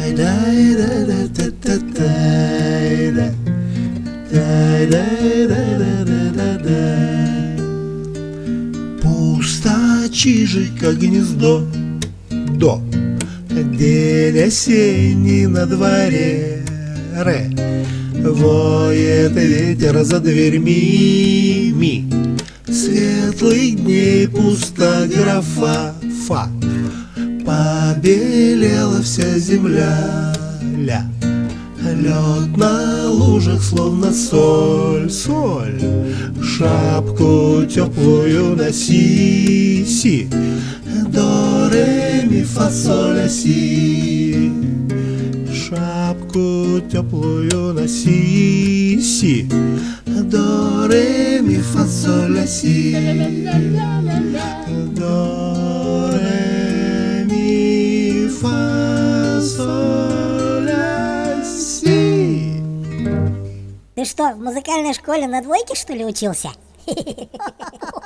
Пусто чижика гнездо, до. День осенний на дворе, ре. Воет ветер за дверьми, ми. Светлых дней пуста графа, фа. Побелела вся земля, ля. Лед на лужах, словно соль, соль. Шапку теплую носи, си. До, ре, ми, фа, соль, ля, си. Шапку теплую носи, си. До, ре, ми, фа, соль, ля, си. До, ре, ми, фа, соль, ля, си. Ты что, в музыкальной школе на двойке, что ли, учился?